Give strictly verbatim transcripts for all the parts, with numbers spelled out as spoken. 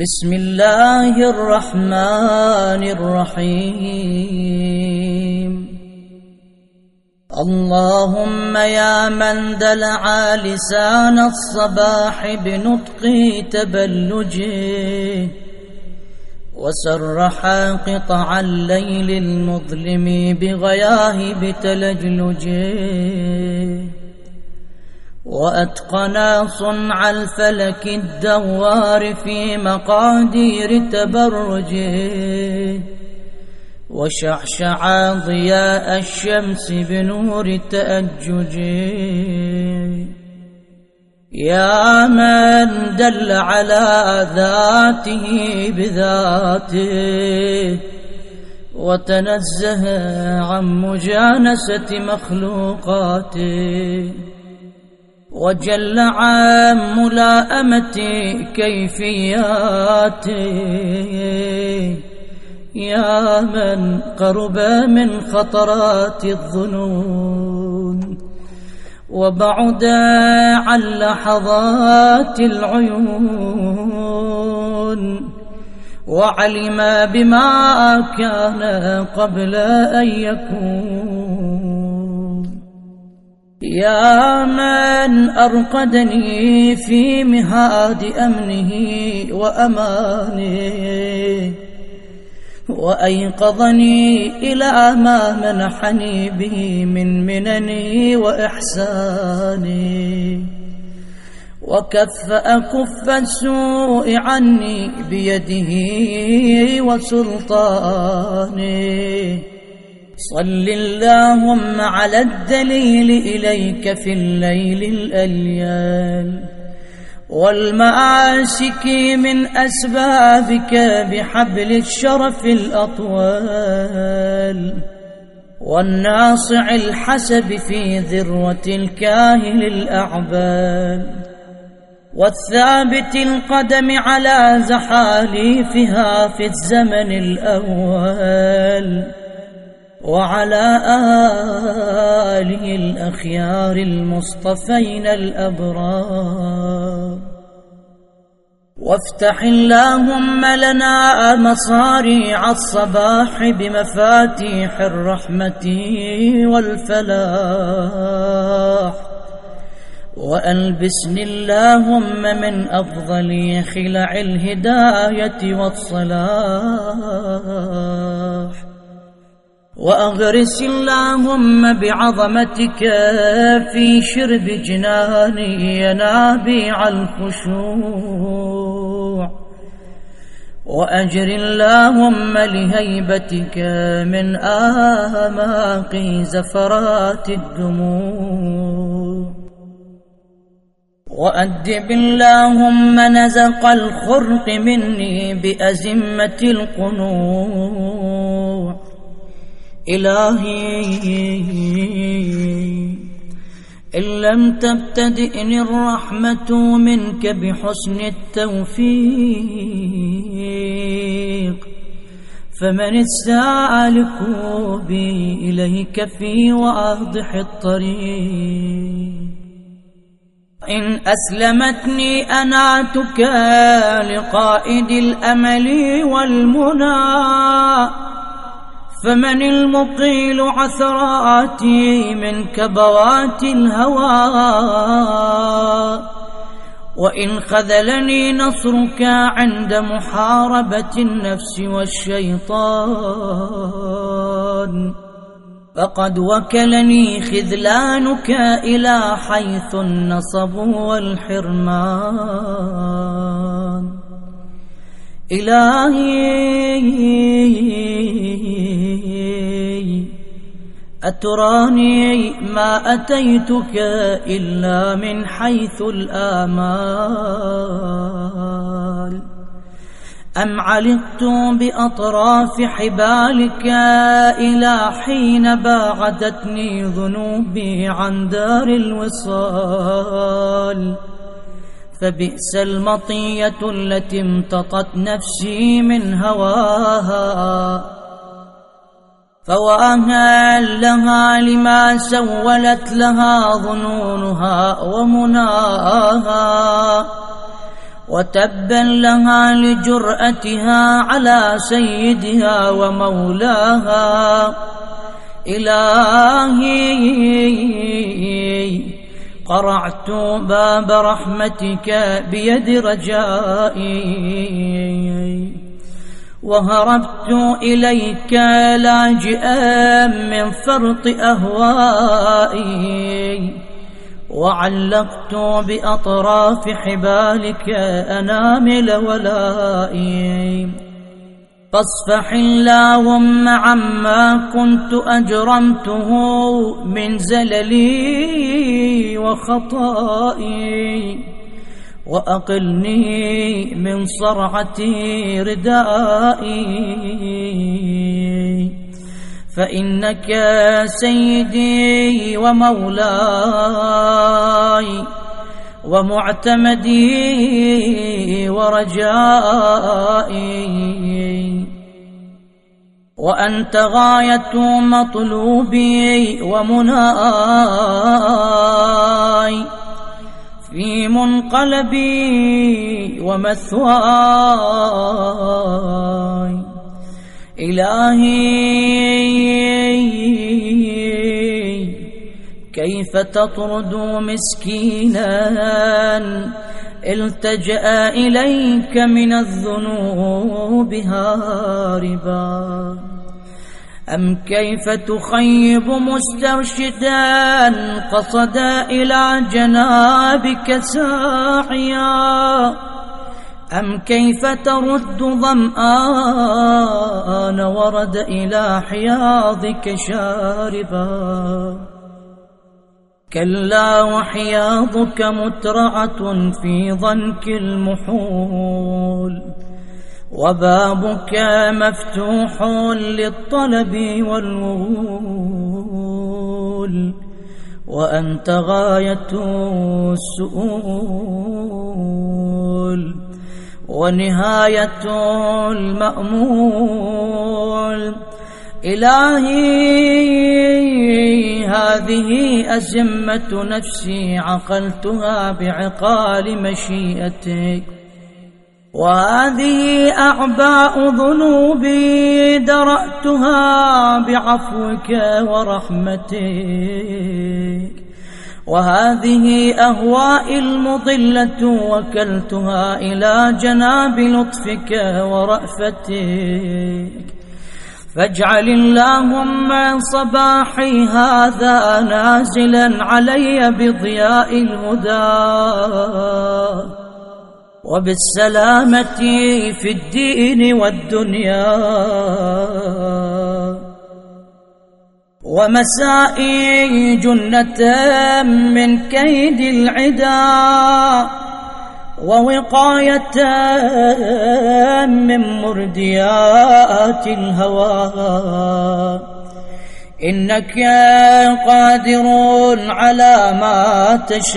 بسم الله الرحمن الرحيم. اللهم يا من دلع لسان الصباح بنطق تبلجه وسرح قطع الليل المظلم بغياهب تلجلجه وأتقنا صنع الفلك الدوار في مقادير تبرجه وشعشع ضياء الشمس بنور تأججه. يا من دل على ذاته بذاته وتنزه عن مجانسة مخلوقاته وجل عن ملائمة كيفياته. يا من قرب من خطرات الظنون وبعد عن لحظات العيون وعلم بما كان قبل أن يكون. يا من أرقدني في مهاد أمنه وأمانه وأيقظني إلى ما منحني به من منني وإحساني وكفأ كف السوء عني بيده وسلطانه. صل اللهم على الدليل إليك في الليل الأليال والمآسك من أسبابك بحبل الشرف الأطوال والناصع الحسب في ذروة الكاهل الأعبال والثابت القدم على زحاليفها في الزمن الأول وعلى آله الأخيار المصطفين الأبرار. وافتح اللهم لنا مصاريع الصباح بمفاتيح الرحمة والفلاح وألبسني اللهم من أفضل خلع الهداية والصلاح وأغرس اللهم بعظمتك في شرب جناني ينابيع الخشوع وأجر اللهم لهيبتك من آماق زفرات الدموع وأدب اللهم نزق الخرق مني بأزمة القنوع. إلهي إن لم تبتدئني الرحمة منك بحسن التوفيق فمن السالك بي إليك في واضح الطريق. إن أسلمتني أناتك لقائد الأمل والمنى فمن المقيل عثراتي من كبوات الهوى. وإن خذلني نصرك عند محاربة النفس والشيطان فقد وكلني خذلانك إلى حيث النصب والحرمان. إلهي أتراني ما أتيتك إلا من حيث الآمال أم علقت بأطراف حبالك إلى حين باعدتني ذنوبي عن دار الوصال فبئس المطية التي امتطت نفسي من هواها فواها لها لما سولت لها ظنونها ومناها وتبا لها لجرأتها على سيدها ومولاها. إلهي قرعت باب رحمتك بيد رجائي، وهربت إليك لاجئا من فرط أهوائي، وعلقت بأطراف حبالك أنامل ولائي. فاصفح اللهم عما كنت أجرمته من زللي وخطائي، وأقلني من صرعة ردائي، فإنك سيدي ومولاي ومعتمدي ورجائي، وأنت غاية مطلوبي ومناي في منقلبي ومثواي. إلهي كيف تطرد مسكينا التجأ إليك من الذنوب هاربا، أم كيف تخيب مسترشدا قصد إلى جنابك ساعيا، أم كيف ترد ظمآن ورد إلى حياضك شاربا. كلا وحياضك مترعة في ضنك المحول، وبابك مفتوح للطلب والوغول، وأنت غاية السؤول ونهاية المأمول. إلهي هذه أزمة نفسي عقلتها بعقال مشيئتك، وهذه أعباء ذنوبي درأتها بعفوك ورحمتك، وهذه أهوائي المضلة وكلتها إلى جناب لطفك ورأفتك. فاجعل اللهم صباحي هذا نازلا علي بضياء الهدى وبالسلامة في الدين والدنيا، ومسائي جنة من كيد العدا، ووقاية من مرديات الهوى. إنك قادر على ما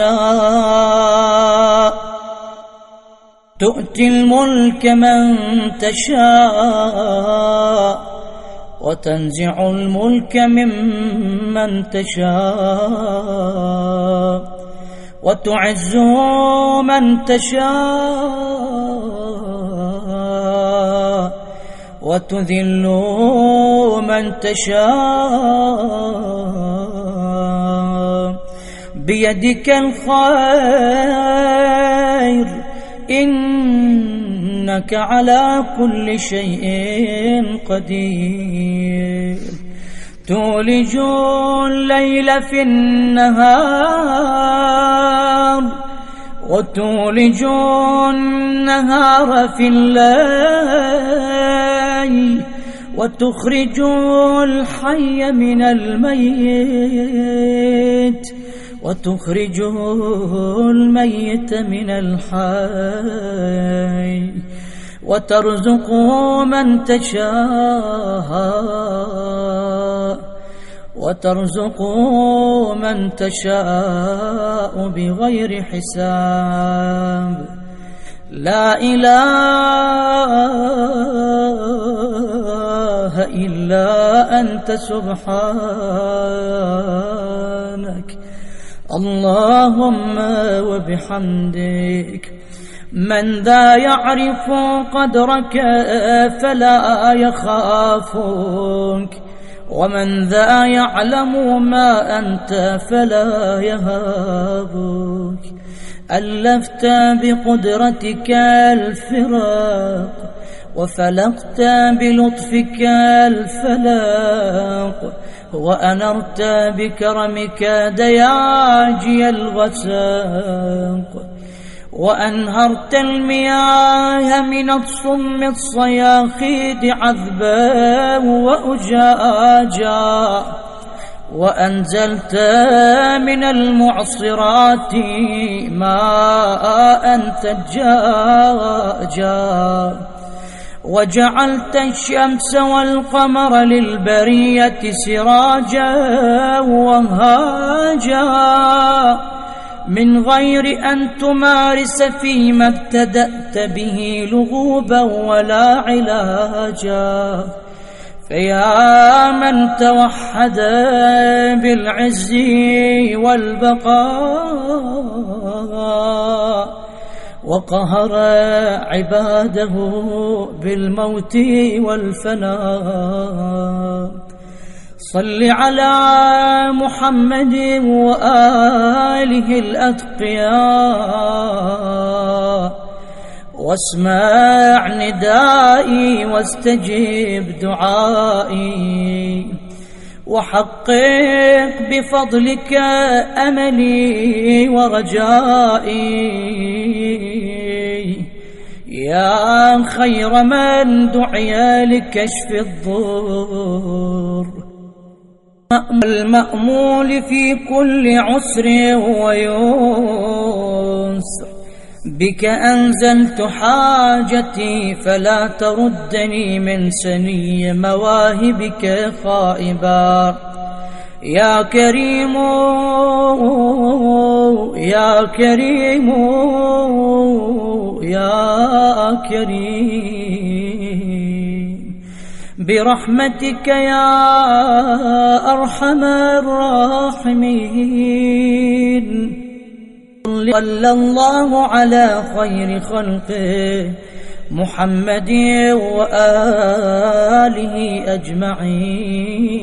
تشاء، تؤتي الملك من تشاء، وتنزع الملك ممن تشاء، وتعز من تشاء، وتذل من تشاء. بيدك الخير، إنك على كل شيء قدير. تولج الليل في النهار، وتولج النهار في الليل، وتخرج الحي من الميت، وتخرج الميت من الحي، وترزق من تشاء، وترزق من تشاء بغير حساب. لا إله إلا أنت سبحانك، اللهم وبحمدك. من ذا يعرف قدرك فلا يخافك، ومن ذا يعلم ما أنت فلا يهابك. ألفت بقدرتك الفراق، وفلقت بلطفك الفلاق، وأنرت بكرمك دياجي الغساق، وأنهرت المياه من الصم الصياخيد عذبا وأجاجا، وأنزلت من المعصرات ماء ثجاجا، وجعلت الشمس والقمر للبرية سراجا وهاجا، من غير أن تمارس فيما ابتدأت به لغوبا ولا علاجا. فيا من توحد بالعز والبقاء، وقهر عباده بالموت والفناء، صل على محمد وآله الأتقياء، واسمع ندائي واستجب دعائي، وحقق بفضلك أملي ورجائي، يا خير من دعي لكشف الضر، المأمول في كل عسر ويسر. بك أنزلت حاجتي فلا تردني من سني مواهبك خائبا. يا كريم يا كريم يا كريم، برحمتك يا أرحم الراحمين. صلى الله على خير خلقه محمد وآله أجمعين.